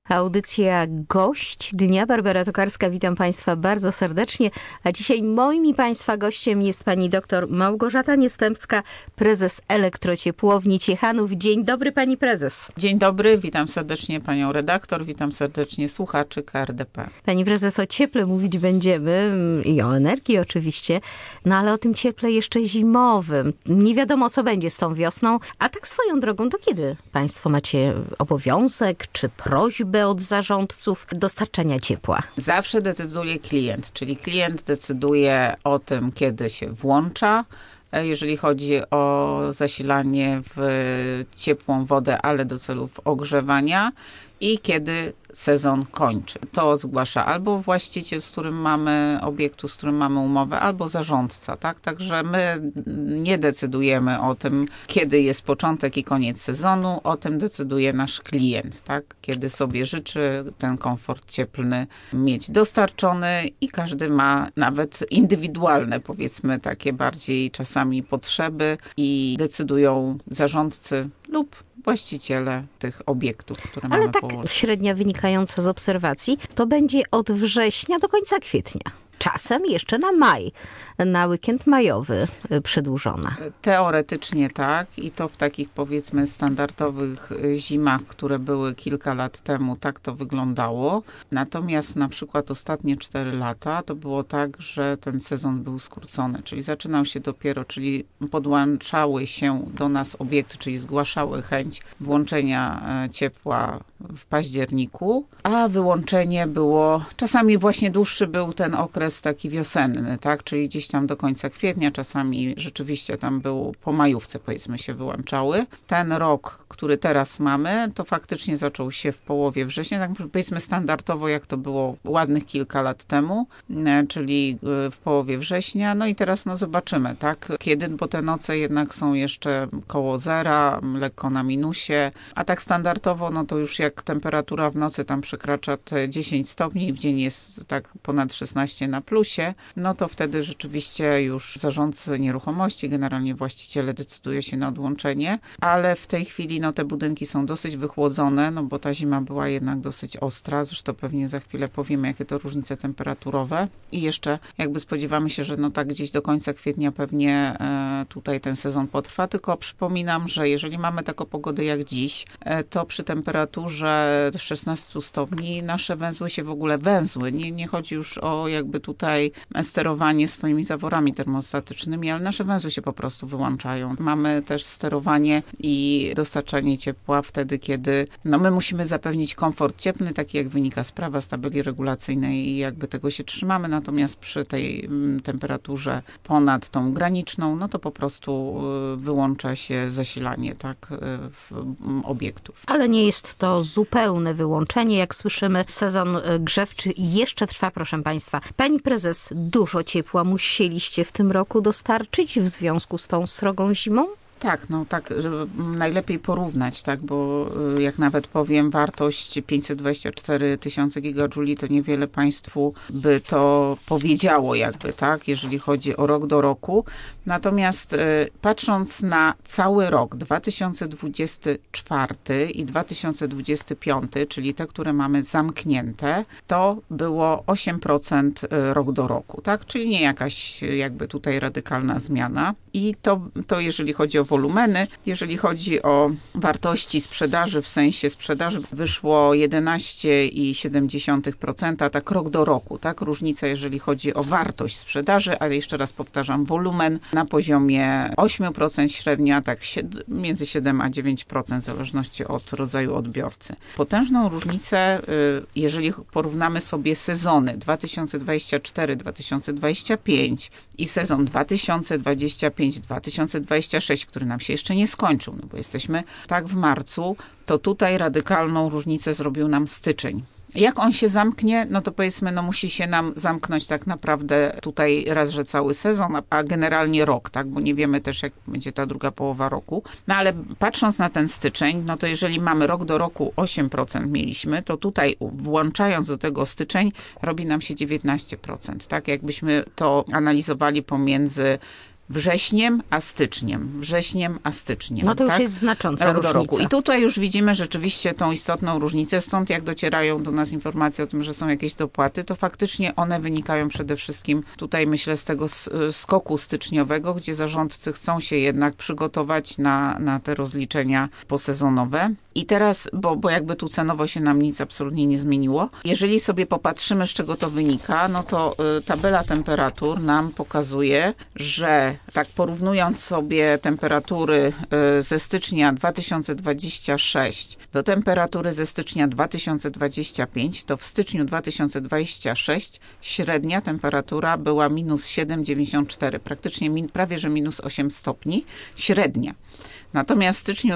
Audycja Gość Dnia. Barbara Tokarska, witam Państwa bardzo serdecznie. A dzisiaj moim i Państwa gościem jest pani doktor Małgorzata Niestępska, prezes Elektrociepłowni Ciechanów. Dzień dobry, pani prezes. Dzień dobry, witam serdecznie panią redaktor, witam serdecznie słuchaczy KRDP. Pani prezes, o cieple mówić będziemy i o energii oczywiście, no ale o tym cieple jeszcze zimowym. Nie wiadomo, co będzie z tą wiosną, a tak swoją drogą, to kiedy Państwo macie obowiązek czy prośbę od zarządców dostarczania ciepła? Zawsze decyduje klient, czyli klient decyduje o tym, kiedy się włącza, jeżeli chodzi o zasilanie w ciepłą wodę, ale do celów ogrzewania i kiedy sezon kończy. To zgłasza albo właściciel, z którym mamy obiektu, z którym mamy umowę, albo zarządca, tak? Także my nie decydujemy o tym, kiedy jest początek i koniec sezonu, o tym decyduje nasz klient, tak? Kiedy sobie życzy ten komfort cieplny mieć dostarczony i każdy ma nawet indywidualne, powiedzmy, takie bardziej czasami potrzeby i decydują zarządcy lub właściciele tych obiektów, które mamy położone. Ale tak średnia wynikająca z obserwacji, to będzie od września do końca kwietnia. Czasem jeszcze na maj, na weekend majowy przedłużona. Teoretycznie tak i to w takich, powiedzmy, standardowych zimach, które były kilka lat temu, tak to wyglądało. Natomiast na przykład ostatnie 4 lata to było tak, że ten sezon był skrócony, czyli zaczynał się dopiero, czyli podłączały się do nas obiekty, czyli zgłaszały chęć włączenia ciepła w październiku, a wyłączenie było, czasami właśnie dłuższy był ten okres taki wiosenny, tak, czyli gdzieś tam do końca kwietnia, czasami rzeczywiście tam był po majówce, powiedzmy, się wyłączały. Ten rok, który teraz mamy, to faktycznie zaczął się w połowie września, tak powiedzmy standardowo, jak to było ładnych kilka lat temu, czyli w połowie września, no i teraz no zobaczymy, tak, kiedy, bo te noce jednak są jeszcze koło zera, lekko na minusie, a tak standardowo, no to już jak temperatura w nocy tam przekracza te 10 stopni, w dzień jest tak ponad 16 na plusie, no to wtedy rzeczywiście już zarządcy nieruchomości, generalnie właściciele decydują się na odłączenie, ale w tej chwili no te budynki są dosyć wychłodzone, no bo ta zima była jednak dosyć ostra, zresztą pewnie za chwilę powiemy, jakie to różnice temperaturowe i jeszcze jakby spodziewamy się, że no tak gdzieś do końca kwietnia pewnie tutaj ten sezon potrwa, tylko przypominam, że jeżeli mamy taką pogodę jak dziś, to przy temperaturze 16 stopni nasze węzły się w ogóle węzły. Nie chodzi już o jakby tutaj sterowanie swoimi zaworami termostatycznymi, ale nasze węzły się po prostu wyłączają. Mamy też sterowanie i dostarczanie ciepła wtedy, kiedy no my musimy zapewnić komfort cieplny, taki jak wynika z prawa, z tabeli regulacyjnej i jakby tego się trzymamy, natomiast przy tej temperaturze ponad tą graniczną, no to po prostu wyłącza się zasilanie, tak, obiektów. Ale nie jest to zupełne wyłączenie. Jak słyszymy, sezon grzewczy jeszcze trwa, proszę Państwa. Pani prezes, dużo ciepła musieliście w tym roku dostarczyć w związku z tą srogą zimą? Tak, no tak, żeby najlepiej porównać, tak, bo jak nawet powiem wartość 524 tysiące gigadżuli, to niewiele Państwu by to powiedziało jakby, tak, jeżeli chodzi o rok do roku. Natomiast patrząc na cały rok 2024 i 2025, czyli te, które mamy zamknięte, to było 8% rok do roku, tak, czyli nie jakaś jakby tutaj radykalna zmiana. I to jeżeli chodzi o wolumeny, jeżeli chodzi o wartości sprzedaży, w sensie sprzedaży wyszło 11,7%, tak rok do roku, tak, różnica jeżeli chodzi o wartość sprzedaży, ale jeszcze raz powtarzam, wolumen na poziomie 8% średnia, tak między 7 a 9% w zależności od rodzaju odbiorcy. Potężną różnicę, jeżeli porównamy sobie sezony 2024-2025 i sezon 2025-2026, który nam się jeszcze nie skończył, no bo jesteśmy tak w marcu, to tutaj radykalną różnicę zrobił nam styczeń. Jak on się zamknie, no to powiedzmy, no musi się nam zamknąć tak naprawdę tutaj raz, że cały sezon, a generalnie rok, tak, bo nie wiemy też, jak będzie ta druga połowa roku. No ale patrząc na ten styczeń, no to jeżeli mamy rok do roku 8% mieliśmy, to tutaj włączając do tego styczeń, robi nam się 19%, tak, jakbyśmy to analizowali pomiędzy wrześniem a styczniem. No to już tak? jest znacząca Rok różnica. do roku. I tutaj już widzimy rzeczywiście tą istotną różnicę. Stąd jak docierają do nas informacje o tym, że są jakieś dopłaty, to faktycznie one wynikają przede wszystkim tutaj, myślę, z tego skoku styczniowego, gdzie zarządcy chcą się jednak przygotować na te rozliczenia posezonowe. I teraz, bo jakby tu cenowo się nam nic absolutnie nie zmieniło. Jeżeli sobie popatrzymy, z czego to wynika, no to tabela temperatur nam pokazuje, że tak porównując sobie temperatury ze stycznia 2026 do temperatury ze stycznia 2025, to w styczniu 2026 średnia temperatura była minus 7,94, praktycznie prawie że minus 8 stopni, średnia. Natomiast w styczniu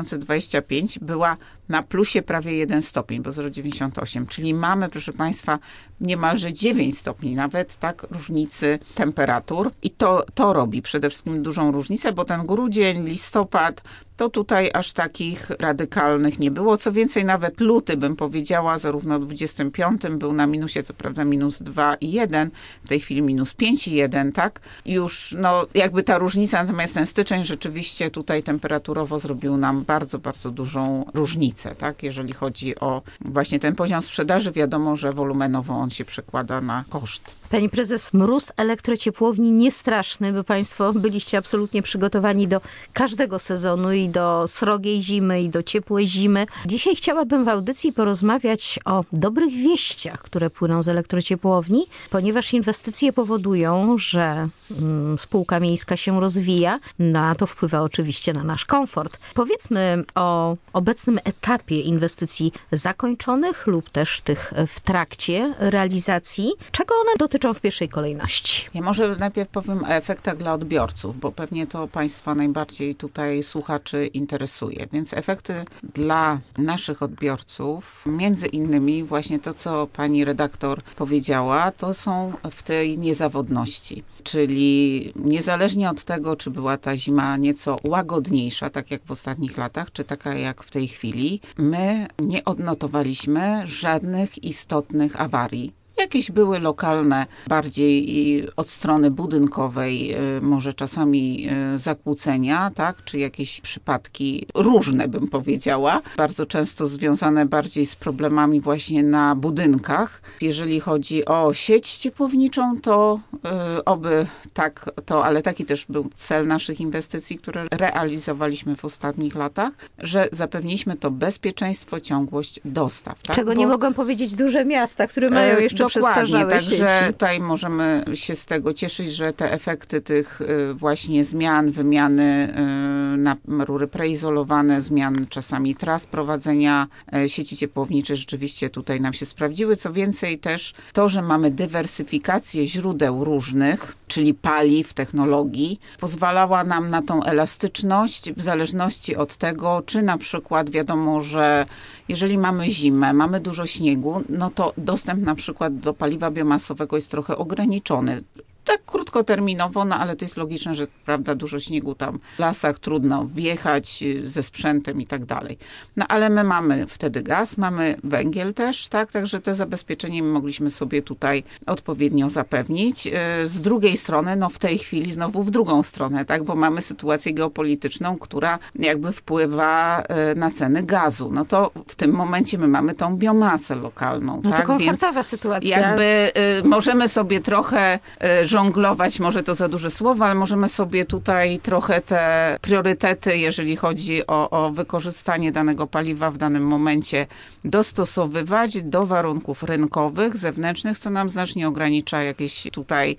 2025 była na plusie prawie 1 stopień, bo 0,98, czyli mamy, proszę Państwa, niemalże 9 stopni nawet, tak, różnicy temperatur. I to robi przede wszystkim dużą różnicę, bo ten grudzień, listopad, to tutaj aż takich radykalnych nie było. Co więcej, nawet luty, bym powiedziała, zarówno w 25 był na minusie, co prawda minus 2,1, w tej chwili minus 5,1, tak? Już, no, jakby ta różnica, natomiast ten styczeń rzeczywiście tutaj temperaturowo zrobił nam bardzo, bardzo dużą różnicę, tak? Jeżeli chodzi o właśnie ten poziom sprzedaży, wiadomo, że wolumenowo on się przekłada na koszt. Pani prezes, mróz elektrociepłowni nie straszny, bo Państwo byliście absolutnie przygotowani do każdego sezonu i do srogiej zimy, i do ciepłej zimy. Dzisiaj chciałabym w audycji porozmawiać o dobrych wieściach, które płyną z elektrociepłowni, ponieważ inwestycje powodują, że spółka miejska się rozwija, a to wpływa oczywiście na nasz komfort. Powiedzmy o obecnym etapie inwestycji zakończonych lub też tych w trakcie realizacji. Czego one dotyczą w pierwszej kolejności? Ja może najpierw powiem o efektach dla odbiorców, bo pewnie to Państwa najbardziej tutaj słuchaczy interesuje. Więc efekty dla naszych odbiorców, między innymi właśnie to, co pani redaktor powiedziała, to są w tej niezawodności. Czyli niezależnie od tego, czy była ta zima nieco łagodniejsza, tak jak w ostatnich latach, czy taka jak w tej chwili, my nie odnotowaliśmy żadnych istotnych awarii. Jakieś były lokalne, bardziej od strony budynkowej, może czasami zakłócenia, tak, czy jakieś przypadki różne, bym powiedziała, bardzo często związane bardziej z problemami właśnie na budynkach. Jeżeli chodzi o sieć ciepłowniczą, to oby tak to, ale taki też był cel naszych inwestycji, które realizowaliśmy w ostatnich latach, że zapewniliśmy to bezpieczeństwo, ciągłość dostaw. Tak? Czego nie mogą powiedzieć duże miasta, które mają jeszcze dokładnie, także sieci. tutaj możemy się z tego cieszyć, że te efekty tych właśnie zmian, wymiany na rury preizolowane, zmian czasami tras prowadzenia sieci ciepłowniczej rzeczywiście tutaj nam się sprawdziły. Co więcej też to, że mamy dywersyfikację źródeł różnych, czyli paliw, technologii, pozwalała nam na tą elastyczność w zależności od tego, czy na przykład wiadomo, że jeżeli mamy zimę, mamy dużo śniegu, no to dostęp na przykład do paliwa biomasowego jest trochę ograniczony. Tak krótkoterminowo, no ale to jest logiczne, że prawda, dużo śniegu tam w lasach, trudno wjechać ze sprzętem i tak dalej. No ale my mamy wtedy gaz, mamy węgiel też, tak, także te zabezpieczenie mogliśmy sobie tutaj odpowiednio zapewnić. Z drugiej strony, no w tej chwili znowu w drugą stronę, tak, bo mamy sytuację geopolityczną, która jakby wpływa na ceny gazu. No to w tym momencie my mamy tą biomasę lokalną. No tak? to komfortowa więc sytuacja. jakby możemy sobie trochę żonglować, może to za duże słowo, ale możemy sobie tutaj trochę te priorytety, jeżeli chodzi o wykorzystanie danego paliwa w danym momencie, dostosowywać do warunków rynkowych, zewnętrznych, co nam znacznie ogranicza jakieś tutaj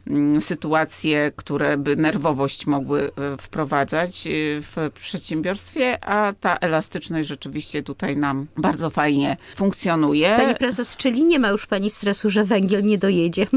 sytuacje, które by nerwowość mogły wprowadzać w przedsiębiorstwie, a ta elastyczność rzeczywiście tutaj nam bardzo fajnie funkcjonuje. Pani prezes, czyli nie ma już pani stresu, że węgiel nie dojedzie?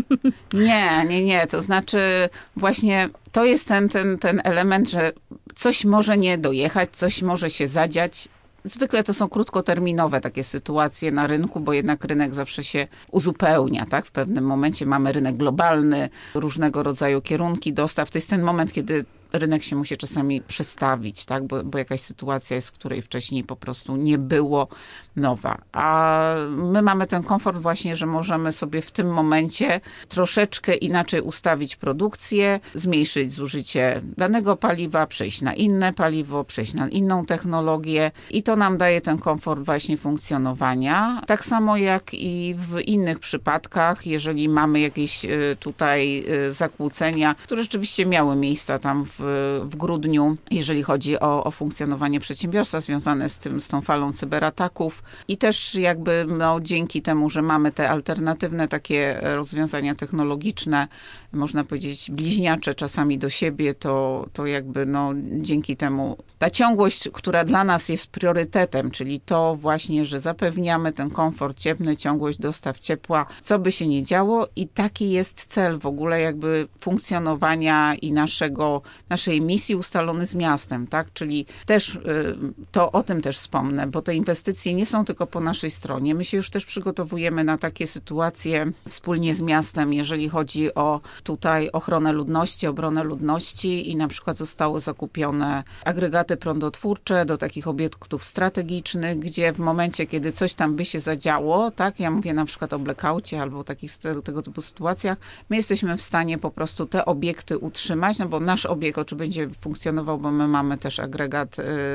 Nie. To znaczy właśnie to jest ten element, że coś może nie dojechać, coś może się zadziać. Zwykle to są krótkoterminowe takie sytuacje na rynku, bo jednak rynek zawsze się uzupełnia, tak? W pewnym momencie mamy rynek globalny, różnego rodzaju kierunki dostaw. To jest ten moment, kiedy rynek się musi czasami przestawić, tak? Bo jakaś sytuacja jest, której wcześniej po prostu nie było nowa. A my mamy ten komfort właśnie, że możemy sobie w tym momencie troszeczkę inaczej ustawić produkcję, zmniejszyć zużycie danego paliwa, przejść na inne paliwo, przejść na inną technologię i to nam daje ten komfort właśnie funkcjonowania. Tak samo jak i w innych przypadkach, jeżeli mamy jakieś tutaj zakłócenia, które rzeczywiście miały miejsca tam w grudniu, jeżeli chodzi o funkcjonowanie przedsiębiorstwa związane z tą falą cyberataków i też jakby dzięki temu, że mamy te alternatywne takie rozwiązania technologiczne, można powiedzieć bliźniacze czasami do siebie, to jakby dzięki temu ta ciągłość, która dla nas jest priorytetem, czyli to właśnie, że zapewniamy ten komfort cieplny, ciągłość dostaw ciepła, co by się nie działo i taki jest cel w ogóle jakby funkcjonowania i naszej misji ustalony z miastem, tak? Czyli też to o tym też wspomnę, bo te inwestycje nie są tylko po naszej stronie. My się już też przygotowujemy na takie sytuacje wspólnie z miastem, jeżeli chodzi o tutaj ochronę ludności, obronę ludności i na przykład zostały zakupione agregaty prądotwórcze do takich obiektów strategicznych, gdzie w momencie, kiedy coś tam by się zadziało, tak, ja mówię na przykład o blackoutie albo o takich tego typu sytuacjach, my jesteśmy w stanie po prostu te obiekty utrzymać, bo nasz obiekt oczywiście będzie funkcjonował, bo my mamy też agregat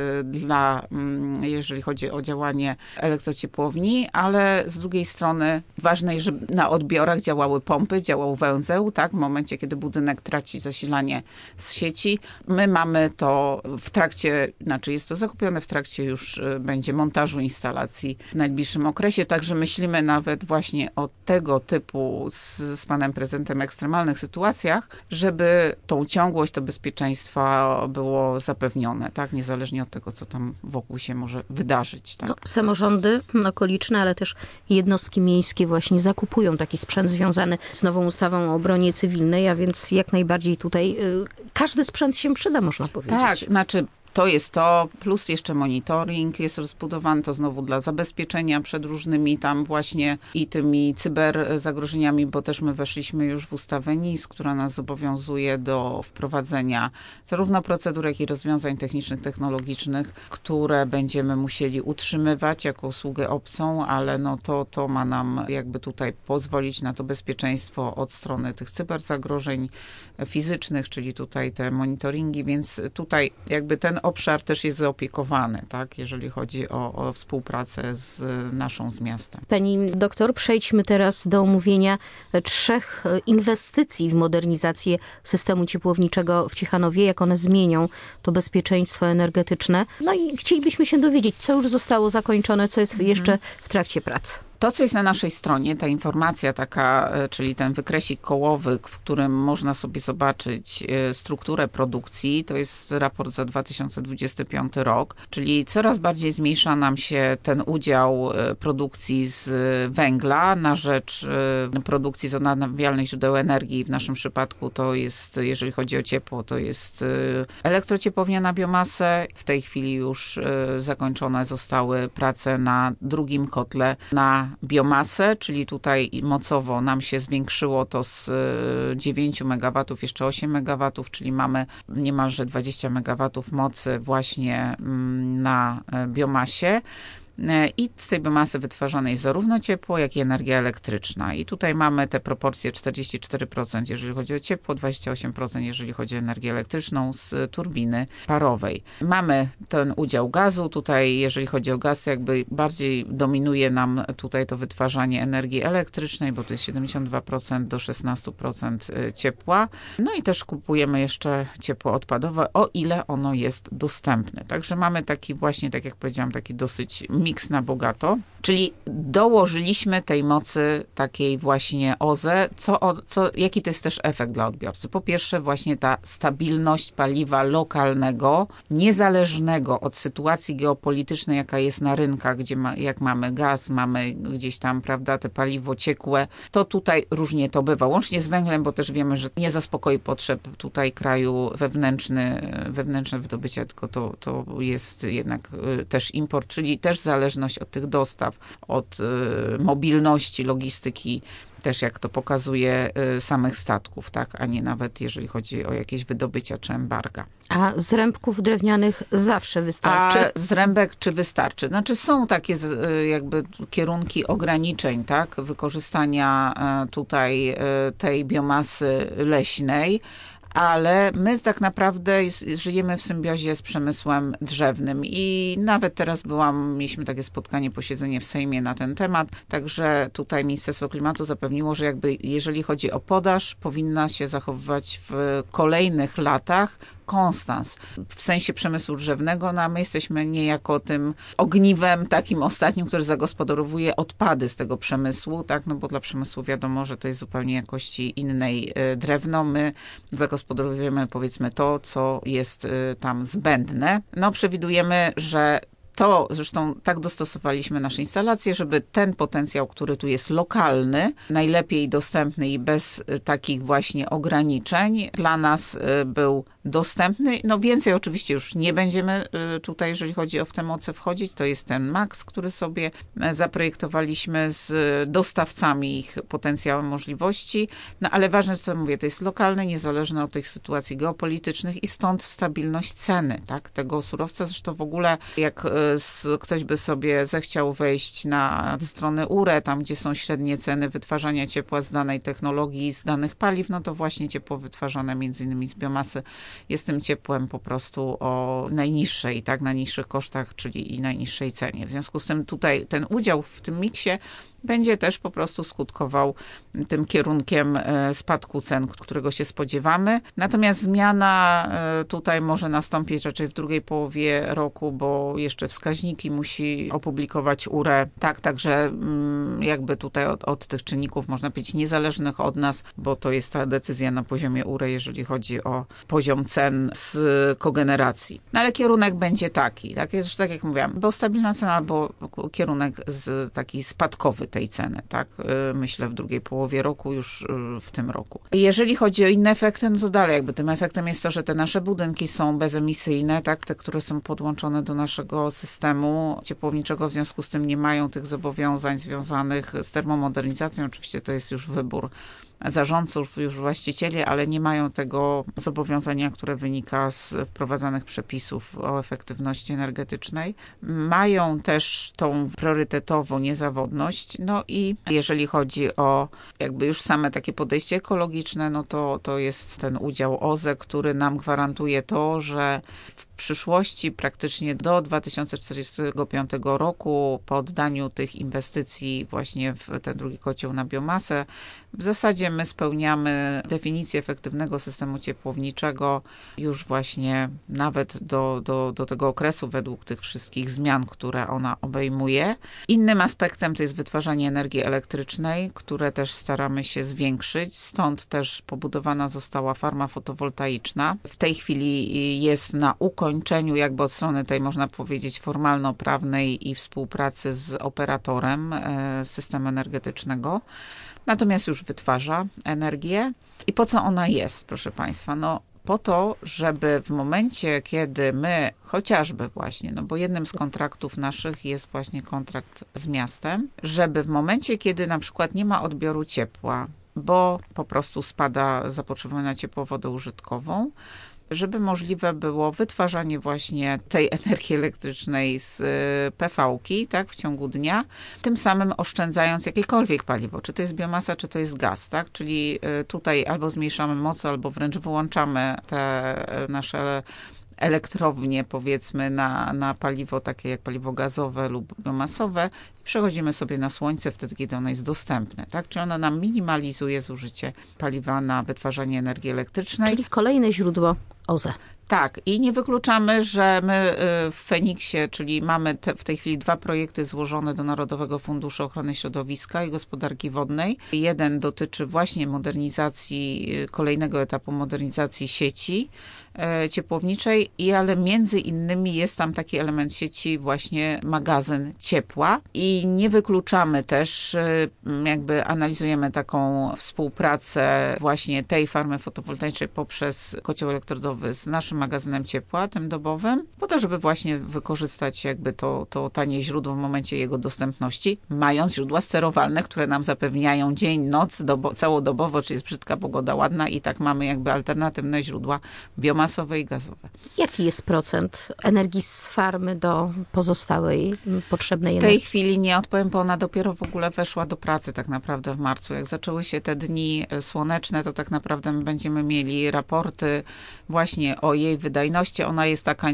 jeżeli chodzi o działanie elektrociepłowni, ale z drugiej strony ważne jest, żeby na odbiorach działały pompy, działał węzeł, tak, w momencie, kiedy budynek traci zasilanie z sieci. My mamy to w trakcie, jest to zakupione w trakcie już będzie montażu instalacji w najbliższym okresie, także myślimy nawet właśnie o tego typu z panem prezydentem ekstremalnych sytuacjach, żeby tą ciągłość, to bezpieczeństwa było zapewnione, tak, niezależnie od tego, co tam wokół się może wydarzyć. Tak? Samorządy okoliczne, ale też jednostki miejskie właśnie zakupują taki sprzęt związany z nową ustawą o obronie cywilnej, a więc jak najbardziej tutaj każdy sprzęt się przyda, można powiedzieć. Tak, to jest to, plus jeszcze monitoring jest rozbudowany, to znowu dla zabezpieczenia przed różnymi tam właśnie i tymi cyberzagrożeniami, bo też my weszliśmy już w ustawę NIS, która nas zobowiązuje do wprowadzenia zarówno procedur, jak i rozwiązań technicznych, technologicznych, które będziemy musieli utrzymywać jako usługę obcą, ale to ma nam jakby tutaj pozwolić na to bezpieczeństwo od strony tych cyberzagrożeń fizycznych, czyli tutaj te monitoringi, więc tutaj jakby ten obszar też jest zaopiekowany, tak, jeżeli chodzi o współpracę z miastem. Pani doktor, przejdźmy teraz do omówienia 3 inwestycji w modernizację systemu ciepłowniczego w Ciechanowie, jak one zmienią to bezpieczeństwo energetyczne. I chcielibyśmy się dowiedzieć, co już zostało zakończone, co jest jeszcze w trakcie prac. To, co jest na naszej stronie, ta informacja taka, czyli ten wykresik kołowy, w którym można sobie zobaczyć strukturę produkcji, to jest raport za 2025 rok, czyli coraz bardziej zmniejsza nam się ten udział produkcji z węgla na rzecz produkcji z odnawialnych źródeł energii. W naszym przypadku to jest, jeżeli chodzi o ciepło, to jest elektrociepłownia na biomasę. W tej chwili już zakończone zostały prace na drugim kotle na biomasę, czyli tutaj mocowo nam się zwiększyło to z 9 MW jeszcze 8 MW, czyli mamy niemalże 20 MW mocy właśnie na biomasie. I z tej biomasy wytwarzane jest zarówno ciepło, jak i energia elektryczna. I tutaj mamy te proporcje 44%, jeżeli chodzi o ciepło, 28%, jeżeli chodzi o energię elektryczną z turbiny parowej. Mamy ten udział gazu. Tutaj, jeżeli chodzi o gaz, jakby bardziej dominuje nam tutaj to wytwarzanie energii elektrycznej, bo to jest 72% do 16% ciepła. I też kupujemy jeszcze ciepło odpadowe, o ile ono jest dostępne. Także mamy taki właśnie, tak jak powiedziałam, taki dosyć miks na bogato, czyli dołożyliśmy tej mocy takiej właśnie OZE, jaki to jest też efekt dla odbiorcy. Po pierwsze właśnie ta stabilność paliwa lokalnego, niezależnego od sytuacji geopolitycznej, jaka jest na rynkach, jak mamy gaz, mamy gdzieś tam, prawda, te paliwo ciekłe, to tutaj różnie to bywa. Łącznie z węglem, bo też wiemy, że nie zaspokoi potrzeb tutaj kraju wewnętrzne wydobycie, tylko to jest jednak też import, czyli też zależność od tych dostaw, od mobilności, logistyki też jak to pokazuje samych statków, tak, a nie nawet jeżeli chodzi o jakieś wydobycia czy embarga. A zrębków drewnianych zawsze wystarczy? A zrębek czy wystarczy? Znaczy są takie jakby kierunki ograniczeń, tak, wykorzystania tutaj tej biomasy leśnej, ale my tak naprawdę żyjemy w symbiozie z przemysłem drzewnym i nawet teraz mieliśmy takie spotkanie, posiedzenie w Sejmie na ten temat, także tutaj Ministerstwo Klimatu zapewniło, że jakby jeżeli chodzi o podaż, powinna się zachowywać w kolejnych latach konstans w sensie przemysłu drzewnego, no a my jesteśmy niejako tym ogniwem takim ostatnim, który zagospodarowuje odpady z tego przemysłu, tak, no bo dla przemysłu wiadomo, że to jest zupełnie jakości innej drewno. My zagospodarowujemy powiedzmy to, co jest tam zbędne. No przewidujemy, że zresztą tak dostosowaliśmy nasze instalacje, żeby ten potencjał, który tu jest lokalny, najlepiej dostępny i bez takich właśnie ograniczeń, dla nas był dostępny. No więcej oczywiście już nie będziemy tutaj, jeżeli chodzi o moce wchodzić. To jest ten maks, który sobie zaprojektowaliśmy z dostawcami ich potencjałem możliwości. No ale ważne, co mówię, to jest lokalne, niezależne od tych sytuacji geopolitycznych i stąd stabilność ceny, tak, tego surowca. Zresztą w ogóle jak ktoś by sobie zechciał wejść na stronę URE, tam gdzie są średnie ceny wytwarzania ciepła z danej technologii, z danych paliw, no to właśnie ciepło wytwarzane między innymi z biomasy jest tym ciepłem po prostu o najniższej, tak, najniższych kosztach, czyli i najniższej cenie. W związku z tym tutaj ten udział w tym miksie będzie też po prostu skutkował tym kierunkiem spadku cen, którego się spodziewamy. Natomiast zmiana tutaj może nastąpić raczej w drugiej połowie roku, bo jeszcze wskaźniki musi opublikować URE. Tak, także jakby tutaj od tych czynników, można powiedzieć, niezależnych od nas, bo to jest ta decyzja na poziomie URE, jeżeli chodzi o poziom cen z kogeneracji. No ale kierunek będzie taki, tak, jest, tak jak mówiłam, bo stabilna cena albo kierunek taki spadkowy tej ceny, tak? Myślę w drugiej połowie roku, już w tym roku. Jeżeli chodzi o inne efekty, no to dalej jakby tym efektem jest to, że te nasze budynki są bezemisyjne, tak? Te, które są podłączone do naszego systemu ciepłowniczego, w związku z tym nie mają tych zobowiązań związanych z termomodernizacją. Oczywiście to jest już wybór zarządców, już właścicieli, ale nie mają tego zobowiązania, które wynika z wprowadzanych przepisów o efektywności energetycznej. Mają też tą priorytetową niezawodność, no i jeżeli chodzi o jakby już same takie podejście ekologiczne, no to jest ten udział OZE, który nam gwarantuje to, że w przyszłości praktycznie do 2045 roku po oddaniu tych inwestycji właśnie w ten drugi kocioł na biomasę, w zasadzie my spełniamy definicję efektywnego systemu ciepłowniczego już właśnie nawet do tego okresu według tych wszystkich zmian, które ona obejmuje. Innym aspektem to jest wytwarzanie energii elektrycznej, które też staramy się zwiększyć. Stąd też pobudowana została farma fotowoltaiczna. W tej chwili jest na ukończeniu jakby od strony tej, można powiedzieć, formalno-prawnej i współpracy z operatorem systemu energetycznego. Natomiast już wytwarza energię. I po co ona jest, proszę Państwa? No po to, żeby w momencie, kiedy my chociażby właśnie, no bo jednym z kontraktów naszych jest właśnie kontrakt z miastem, żeby w momencie, kiedy na przykład nie ma odbioru ciepła, bo po prostu spada zapotrzebowanie na ciepło wodoużytkową, żeby możliwe było wytwarzanie właśnie tej energii elektrycznej z PV-ki, tak, w ciągu dnia, tym samym oszczędzając jakiekolwiek paliwo, czy to jest biomasa, czy to jest gaz, tak, czyli tutaj albo zmniejszamy moc, albo wręcz wyłączamy te nasze elektrownie, powiedzmy, na paliwo takie jak paliwo gazowe lub biomasowe i przechodzimy sobie na słońce wtedy, kiedy ono jest dostępne, tak? Czyli ono nam minimalizuje zużycie paliwa na wytwarzanie energii elektrycznej. Czyli kolejne źródło OZE. Tak, i nie wykluczamy, że my w Feniksie, czyli mamy w tej chwili 2 projekty złożone do Narodowego Funduszu Ochrony Środowiska i Gospodarki Wodnej. Jeden dotyczy właśnie modernizacji, kolejnego etapu modernizacji sieci ciepłowniczej, ale między innymi jest tam taki element sieci właśnie magazyn ciepła i nie wykluczamy też, jakby analizujemy taką współpracę właśnie tej farmy fotowoltaicznej poprzez kocioł elektrodowy z naszym naszym magazynem ciepła, tym dobowym, po to, żeby właśnie wykorzystać jakby to tanie źródło w momencie jego dostępności, mając źródła sterowalne, które nam zapewniają dzień, noc, całodobowo, czy jest brzydka pogoda, ładna i tak mamy jakby alternatywne źródła biomasowe i gazowe. Jaki jest procent energii z farmy do pozostałej potrzebnej W energii? tej chwili nie odpowiem, bo ona dopiero w ogóle weszła do pracy tak naprawdę w marcu. Jak zaczęły się te dni słoneczne, to tak naprawdę my będziemy mieli raporty właśnie o jej wydajności. Ona jest taka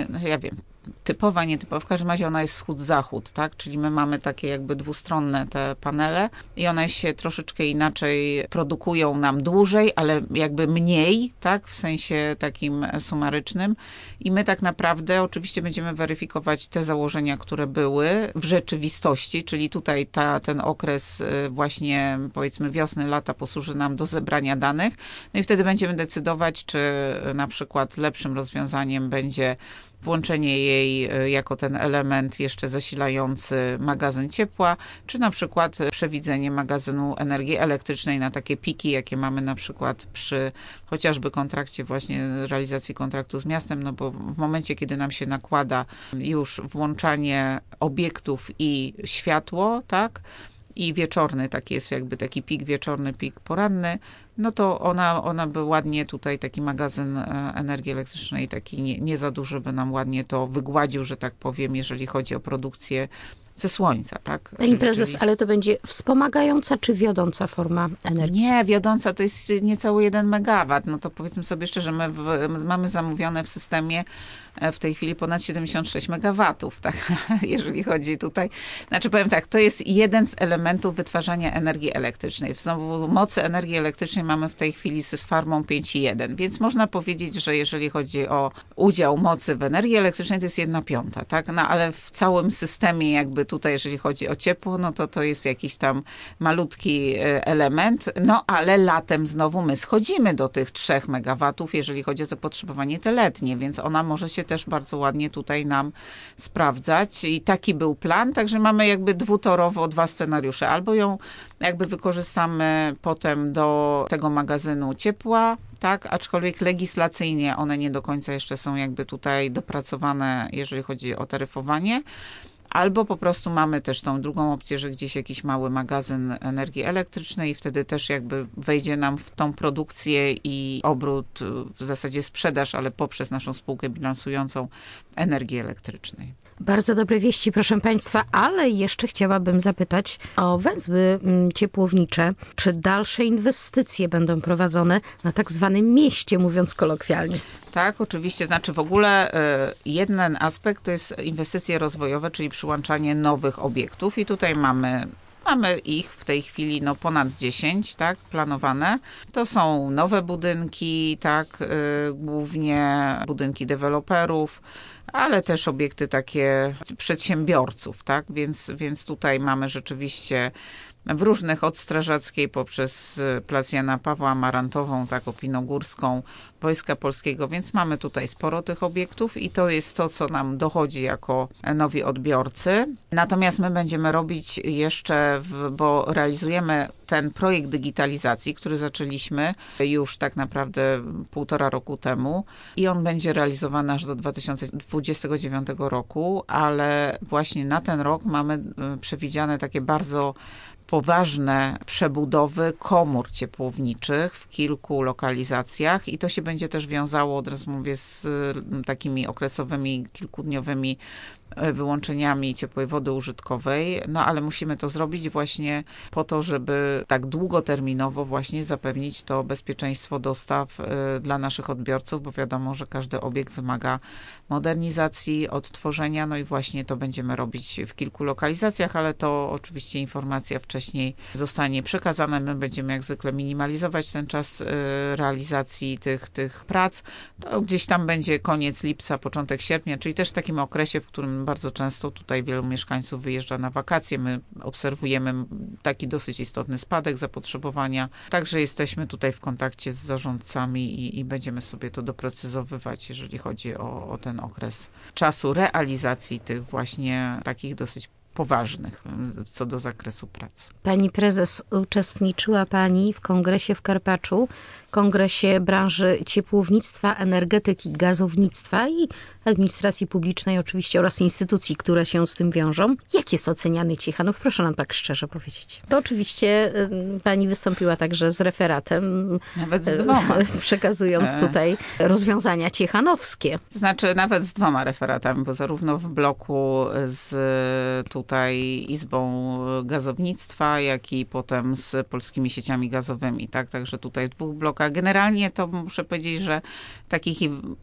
typowa, nietypowa. W każdym razie ona jest wschód-zachód, tak? Czyli my mamy takie jakby dwustronne te panele i one się troszeczkę inaczej produkują nam dłużej, ale jakby mniej, tak? W sensie takim sumarycznym. I my tak naprawdę oczywiście będziemy weryfikować te założenia, które były w rzeczywistości, czyli tutaj ten okres właśnie powiedzmy wiosny, lata posłuży nam do zebrania danych. No i wtedy będziemy decydować, czy na przykład lepszym rozwiązaniem będzie włączenie jej jako ten element jeszcze zasilający magazyn ciepła, czy na przykład przewidzenie magazynu energii elektrycznej na takie piki, jakie mamy na przykład przy chociażby kontrakcie właśnie realizacji kontraktu z miastem, no bo w momencie, kiedy nam się nakłada już włączanie obiektów i światło, tak, i wieczorny, taki jest jakby taki pik wieczorny, pik poranny, no to ona by ładnie tutaj taki magazyn energii elektrycznej, taki nie za duży, by nam ładnie to wygładził, że tak powiem, jeżeli chodzi o produkcję ze słońca, tak? Pani prezes, ale to będzie wspomagająca czy wiodąca forma energii? Nie, wiodąca to jest niecały 1 megawat. No to powiedzmy sobie szczerze, my mamy zamówione w systemie w tej chwili ponad 76 megawatów, tak? Jeżeli chodzi tutaj. Znaczy powiem tak, to jest jeden z elementów wytwarzania energii elektrycznej. W mocy energii elektrycznej mamy w tej chwili z farmą 5,1, więc można powiedzieć, że jeżeli chodzi o udział mocy w energii elektrycznej, to jest 1/5, tak? No ale w całym systemie jakby tutaj, jeżeli chodzi o ciepło, no to jest jakiś tam malutki element, no ale latem znowu my schodzimy do tych 3 megawatów, jeżeli chodzi o zapotrzebowanie te letnie, więc ona może się też bardzo ładnie tutaj nam sprawdzać i taki był plan, także mamy jakby dwutorowo 2 scenariusze. Albo ją jakby wykorzystamy potem do tego magazynu ciepła, tak, aczkolwiek legislacyjnie one nie do końca jeszcze są jakby tutaj dopracowane, jeżeli chodzi o taryfowanie. Albo po prostu mamy też tą drugą opcję, że gdzieś jakiś mały magazyn energii elektrycznej i wtedy też jakby wejdzie nam w tą produkcję i obrót, w zasadzie sprzedaż, ale poprzez naszą spółkę bilansującą energii elektrycznej. Bardzo dobre wieści, proszę Państwa, ale jeszcze chciałabym zapytać o węzły ciepłownicze. Czy dalsze inwestycje będą prowadzone na tak zwanym mieście, mówiąc kolokwialnie? Tak, oczywiście. Znaczy w ogóle jeden aspekt to jest inwestycje rozwojowe, czyli przyłączanie nowych obiektów i tutaj mamy ich w tej chwili ponad 10, tak, planowane. To są nowe budynki, tak, głównie budynki deweloperów, ale też obiekty takie przedsiębiorców, tak, więc tutaj mamy rzeczywiście w różnych, od Strażackiej poprzez Plac Jana Pawła, Marantową, tak, Opinogórską, Wojska Polskiego, więc mamy tutaj sporo tych obiektów i to jest to, co nam dochodzi jako nowi odbiorcy. Natomiast my będziemy robić jeszcze, bo realizujemy ten projekt digitalizacji, który zaczęliśmy już tak naprawdę 1,5 roku temu i on będzie realizowany aż do 2029 roku, ale właśnie na ten rok mamy przewidziane takie bardzo poważne przebudowy komór ciepłowniczych w kilku lokalizacjach i to się będzie też wiązało, od razu mówię, z takimi okresowymi, kilkudniowymi wyłączeniami ciepłej wody użytkowej, no ale musimy to zrobić właśnie po to, żeby tak długoterminowo właśnie zapewnić to bezpieczeństwo dostaw dla naszych odbiorców, bo wiadomo, że każdy obiekt wymaga modernizacji, odtworzenia, no i właśnie to będziemy robić w kilku lokalizacjach, ale to oczywiście informacja wcześniej zostanie przekazana. My będziemy jak zwykle minimalizować ten czas realizacji tych prac. To gdzieś tam będzie koniec lipca, początek sierpnia, czyli też w takim okresie, w którym bardzo często tutaj wielu mieszkańców wyjeżdża na wakacje. My obserwujemy taki dosyć istotny spadek zapotrzebowania. Także jesteśmy tutaj w kontakcie z zarządcami i będziemy sobie to doprecyzowywać, jeżeli chodzi o ten okres czasu realizacji tych właśnie takich dosyć poważnych co do zakresu pracy. Pani prezes, uczestniczyła Pani w kongresie w Karpaczu Kongresie Branży Ciepłownictwa, Energetyki, Gazownictwa i Administracji Publicznej oczywiście oraz instytucji, które się z tym wiążą. Jak jest oceniany Ciechanów? Proszę nam tak szczerze powiedzieć. To oczywiście pani wystąpiła także z referatem. Nawet z 2. Przekazując tutaj rozwiązania ciechanowskie. To znaczy nawet z 2 referatami, bo zarówno w bloku z tutaj Izbą Gazownictwa, jak i potem z polskimi sieciami gazowymi, tak? Także tutaj w 2 blokach. Generalnie to muszę powiedzieć, że takich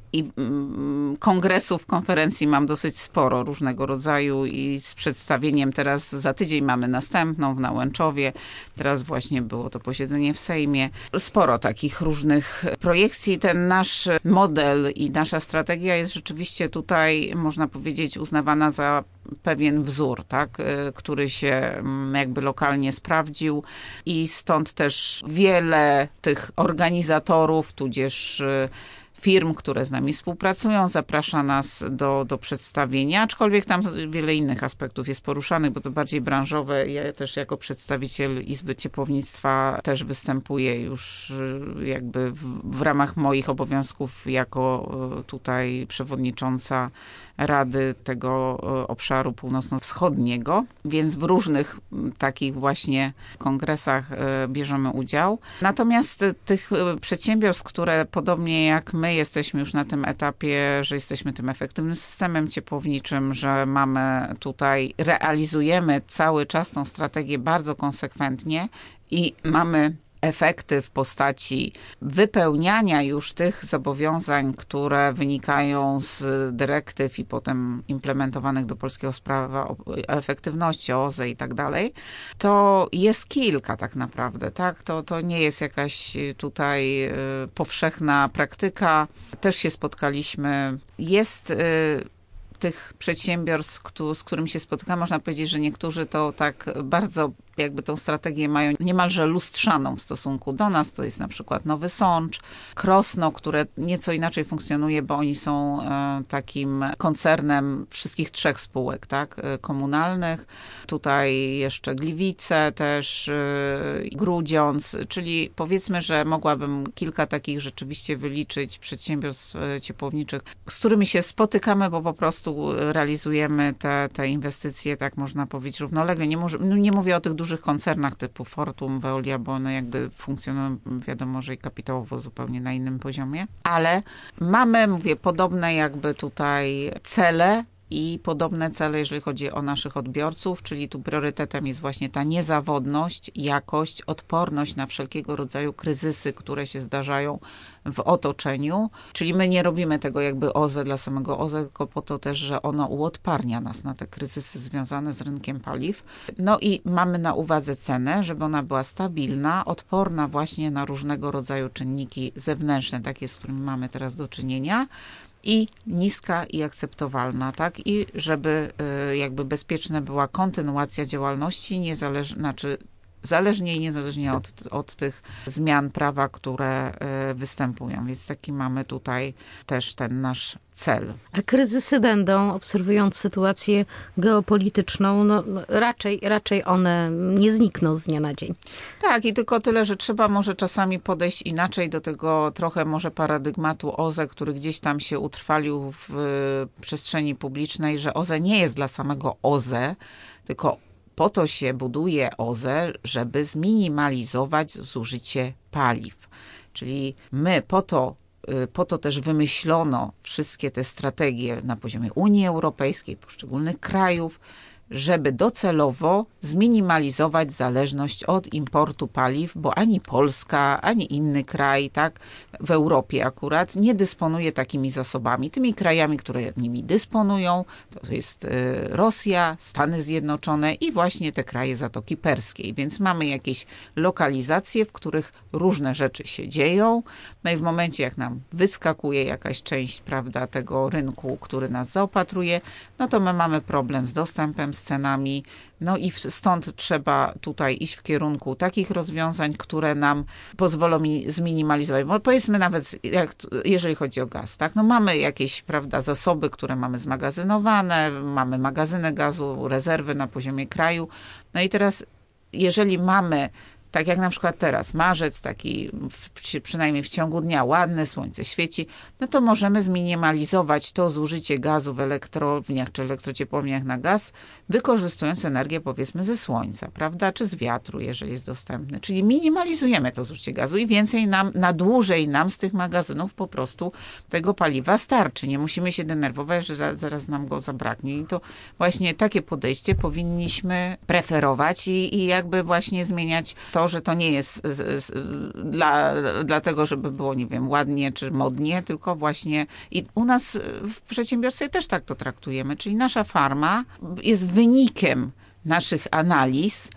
kongresów, konferencji mam dosyć sporo różnego rodzaju i z przedstawieniem teraz za tydzień mamy następną w Nałęczowie. Teraz właśnie było to posiedzenie w Sejmie. Sporo takich różnych projekcji. Ten nasz model i nasza strategia jest rzeczywiście tutaj, można powiedzieć, uznawana za pewien wzór, tak, który się jakby lokalnie sprawdził i stąd też wiele tych organizatorów, tudzież firm, które z nami współpracują, zaprasza nas do przedstawienia, aczkolwiek tam wiele innych aspektów jest poruszanych, bo to bardziej branżowe. Ja też jako przedstawiciel Izby Ciepłownictwa też występuję już jakby w ramach moich obowiązków jako tutaj przewodnicząca Rady tego obszaru północno-wschodniego, więc w różnych takich właśnie kongresach bierzemy udział. Natomiast tych przedsiębiorstw, które podobnie jak my jesteśmy już na tym etapie, że jesteśmy tym efektywnym systemem ciepłowniczym, że realizujemy cały czas tą strategię bardzo konsekwentnie i mamy efekty w postaci wypełniania już tych zobowiązań, które wynikają z dyrektyw i potem implementowanych do polskiego prawa o efektywności, OZE i tak dalej, to jest kilka tak naprawdę, tak? To nie jest jakaś tutaj powszechna praktyka. Też się spotkaliśmy. Jest tych przedsiębiorstw, z którymi się spotykam, można powiedzieć, że niektórzy to tak bardzo jakby tą strategię mają niemalże lustrzaną w stosunku do nas. To jest na przykład Nowy Sącz, Krosno, które nieco inaczej funkcjonuje, bo oni są takim koncernem wszystkich 3 spółek, tak, komunalnych. Tutaj jeszcze Gliwice też, Grudziądz, czyli powiedzmy, że mogłabym kilka takich rzeczywiście wyliczyć przedsiębiorstw ciepłowniczych, z którymi się spotykamy, bo po prostu realizujemy te inwestycje, tak można powiedzieć, równolegle. Nie mówię o tych dużych koncernach typu Fortum, Veolia, bo one jakby funkcjonują, wiadomo, że i kapitałowo zupełnie na innym poziomie, ale mamy, mówię, podobne jakby tutaj cele i podobne cele, jeżeli chodzi o naszych odbiorców, czyli tu priorytetem jest właśnie ta niezawodność, jakość, odporność na wszelkiego rodzaju kryzysy, które się zdarzają w otoczeniu. Czyli my nie robimy tego jakby OZE dla samego OZE, tylko po to też, że ono uodparnia nas na te kryzysy związane z rynkiem paliw. No i mamy na uwadze cenę, żeby ona była stabilna, odporna właśnie na różnego rodzaju czynniki zewnętrzne, takie, z którymi mamy teraz do czynienia, i niska i akceptowalna, tak? I żeby jakby bezpieczna była kontynuacja działalności, zależnie i niezależnie od tych zmian prawa, które występują. Więc taki mamy tutaj też ten nasz cel. A kryzysy będą, obserwując sytuację geopolityczną, raczej one nie znikną z dnia na dzień. Tak, i tylko tyle, że trzeba może czasami podejść inaczej do tego trochę może paradygmatu OZE, który gdzieś tam się utrwalił w przestrzeni publicznej, że OZE nie jest dla samego OZE, tylko po to się buduje OZE, żeby zminimalizować zużycie paliw. Czyli my po to też wymyślono wszystkie te strategie na poziomie Unii Europejskiej, poszczególnych krajów, żeby docelowo zminimalizować zależność od importu paliw, bo ani Polska, ani inny kraj, tak, w Europie akurat, nie dysponuje takimi zasobami. Tymi krajami, które nimi dysponują, to jest Rosja, Stany Zjednoczone i właśnie te kraje Zatoki Perskiej. Więc mamy jakieś lokalizacje, w których różne rzeczy się dzieją. No i w momencie, jak nam wyskakuje jakaś część, prawda, tego rynku, który nas zaopatruje, no to my mamy problem z dostępem, z cenami. No i stąd trzeba tutaj iść w kierunku takich rozwiązań, które nam pozwolą zminimalizować. Bo powiedzmy nawet, jeżeli chodzi o gaz, tak? No mamy jakieś, prawda, zasoby, które mamy zmagazynowane, mamy magazyny gazu, rezerwy na poziomie kraju. No i teraz, jeżeli mamy tak jak na przykład teraz, marzec, taki przynajmniej w ciągu dnia ładne, słońce świeci, no to możemy zminimalizować to zużycie gazu w elektrowniach czy elektrociepłowniach na gaz, wykorzystując energię powiedzmy ze słońca, prawda, czy z wiatru, jeżeli jest dostępny. Czyli minimalizujemy to zużycie gazu i więcej nam, na dłużej nam z tych magazynów po prostu tego paliwa starczy. Nie musimy się denerwować, że zaraz nam go zabraknie. I to właśnie takie podejście preferować i jakby właśnie zmieniać to, że to nie jest dlatego, żeby było, nie wiem, ładnie czy modnie, tylko właśnie i u nas w przedsiębiorstwie też tak to traktujemy, czyli nasza farma jest wynikiem naszych analiz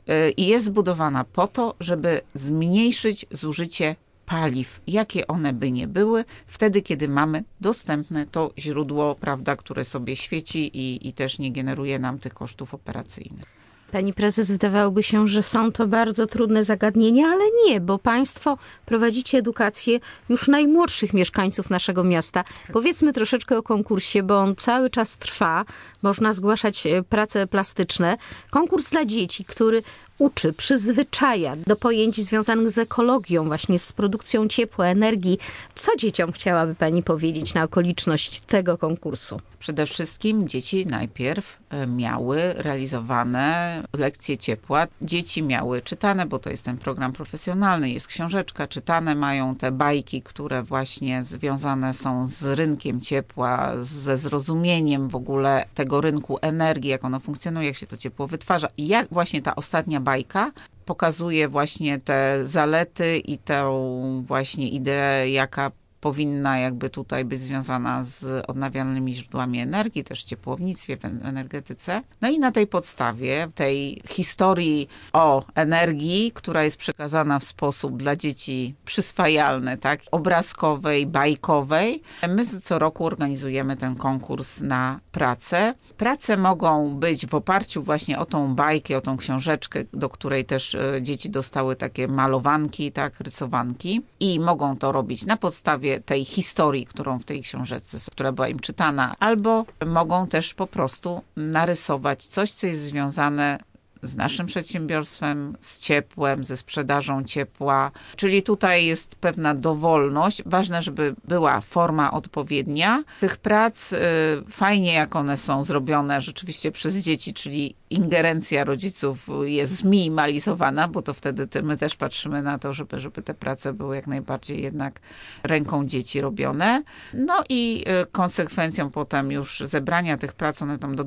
i jest zbudowana po to, żeby zmniejszyć zużycie paliw, jakie one by nie były, wtedy, kiedy mamy dostępne to źródło, prawda, które sobie świeci i też nie generuje nam tych kosztów operacyjnych. Pani prezes, wydawałoby się, że są to bardzo trudne zagadnienia, ale nie, bo państwo prowadzicie edukację już najmłodszych mieszkańców naszego miasta. Powiedzmy troszeczkę o konkursie, bo on cały czas trwa. Można zgłaszać prace plastyczne. Konkurs dla dzieci, który uczy, przyzwyczaja do pojęć związanych z ekologią, właśnie z produkcją ciepła, energii. Co dzieciom chciałaby pani powiedzieć na okoliczność tego konkursu? Przede wszystkim dzieci najpierw miały realizowane lekcje ciepła. Dzieci miały czytane, bo to jest ten program profesjonalny, jest książeczka, czytane mają te bajki, które właśnie związane są z rynkiem ciepła, ze zrozumieniem w ogóle tego rynku energii, jak ono funkcjonuje, jak się to ciepło wytwarza. I jak właśnie ta ostatnia bajka pokazuje właśnie te zalety i tę właśnie ideę, jaka powinna jakby tutaj być związana z odnawialnymi źródłami energii, też w ciepłownictwie, w energetyce. No i na tej podstawie, tej historii o energii, która jest przekazana w sposób dla dzieci przyswajalny, tak, obrazkowej, bajkowej, my co roku organizujemy ten konkurs na pracę. Prace mogą być w oparciu właśnie o tą bajkę, o tą książeczkę, do której też dzieci dostały takie malowanki, tak, rysowanki i mogą to robić na podstawie tej historii, którą w tej książeczce, która była im czytana, albo mogą też po prostu narysować coś, co jest związane z naszym przedsiębiorstwem, z ciepłem, ze sprzedażą ciepła. Czyli tutaj jest pewna dowolność. Ważne, żeby była forma odpowiednia tych prac. Fajnie, jak one są zrobione rzeczywiście przez dzieci, czyli ingerencja rodziców jest zminimalizowana, bo to wtedy my też patrzymy na to, żeby te prace były jak najbardziej jednak ręką dzieci robione. No i konsekwencją potem już zebrania tych prac, one tam do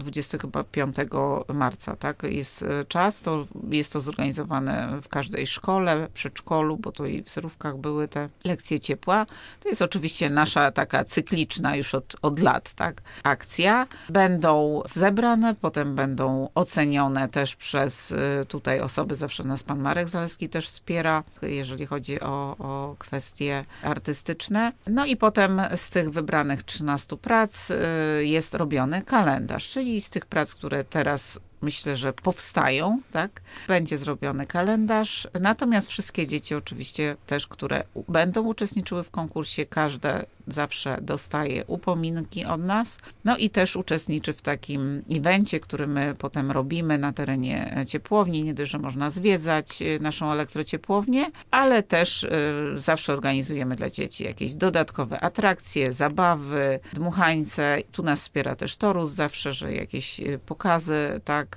25 marca, tak, jest czas, to jest to zorganizowane w każdej szkole, przedszkolu, bo to i w Zerówkach były te lekcje ciepła. To jest oczywiście nasza taka cykliczna już od lat, tak, akcja. Będą zebrane, potem będą ocenione też przez tutaj osoby, zawsze nas pan Marek Zaleski też wspiera, jeżeli chodzi o kwestie artystyczne. No i potem z tych wybranych 13 prac jest robiony kalendarz, czyli z tych prac, które teraz myślę, że powstają, tak? Będzie zrobiony kalendarz. Natomiast wszystkie dzieci oczywiście też, które będą uczestniczyły w konkursie, każde zawsze dostaje upominki od nas. No i też uczestniczy w takim evencie, który my potem robimy na terenie ciepłowni. Nie dość, że można zwiedzać naszą elektrociepłownię, ale też zawsze organizujemy dla dzieci jakieś dodatkowe atrakcje, zabawy, dmuchańce. Tu nas wspiera też Torus zawsze, że jakieś pokazy, tak,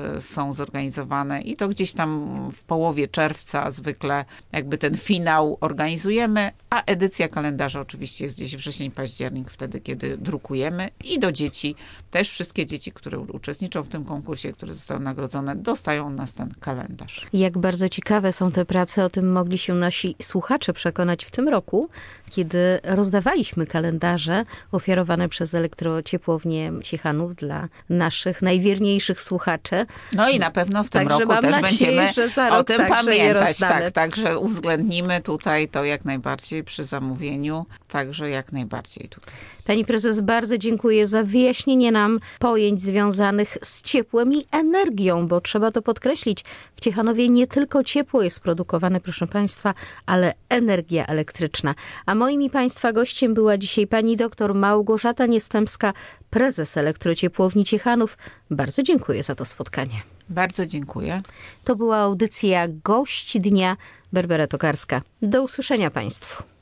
są zorganizowane i to gdzieś tam w połowie czerwca zwykle jakby ten finał organizujemy, a edycja kalendarza oczywiście jest gdzieś wrzesień, październik, wtedy kiedy drukujemy i do dzieci, też wszystkie dzieci, które uczestniczą w tym konkursie, które zostały nagrodzone, dostają od nas ten kalendarz. Jak bardzo ciekawe są te prace, o tym mogli się nasi słuchacze przekonać w tym roku, kiedy rozdawaliśmy kalendarze ofiarowane przez elektrociepłownię Ciechanów dla naszych najwierniejszych słuchaczy. No i na pewno w tym roku też będziemy o tym pamiętać. Tak, także uwzględnimy tutaj to jak najbardziej przy zamówieniu, także jak najbardziej tutaj. Pani prezes, bardzo dziękuję za wyjaśnienie nam pojęć związanych z ciepłem i energią, bo trzeba to podkreślić. W Ciechanowie nie tylko ciepło jest produkowane, proszę państwa, ale energia elektryczna. A moim i państwa gościem była dzisiaj pani doktor Małgorzata Niestępska, prezes Elektrociepłowni Ciechanów. Bardzo dziękuję za to spotkanie. Bardzo dziękuję. To była audycja Gość Dnia, Barbara Tokarska. Do usłyszenia Państwu.